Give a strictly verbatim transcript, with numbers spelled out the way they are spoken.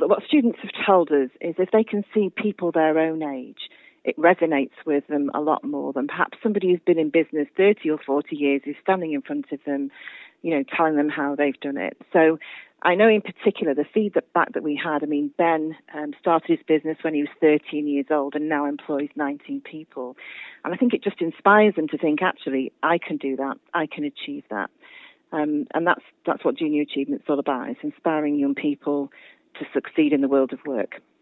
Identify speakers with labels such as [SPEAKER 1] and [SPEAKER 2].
[SPEAKER 1] what students have told us is if they can see people their own age, it resonates with them a lot more than perhaps somebody who's been in business thirty or forty years is standing in front of them, you know, telling them how they've done it. So I know in particular the feedback that we had, I mean, Ben um, started his business when he was thirteen years old and now employs nineteen people. And I think it just inspires them to think, actually, I can do that, I can achieve that. Um, and that's that's what Junior Achievement's all about. It's inspiring young people to succeed in the world of work.